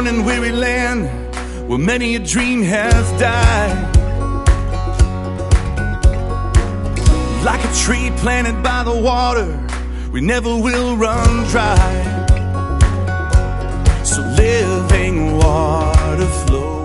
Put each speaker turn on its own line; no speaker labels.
worn and weary land where many a dream has died. Like a tree planted by the water, we never will run dry. So living water flows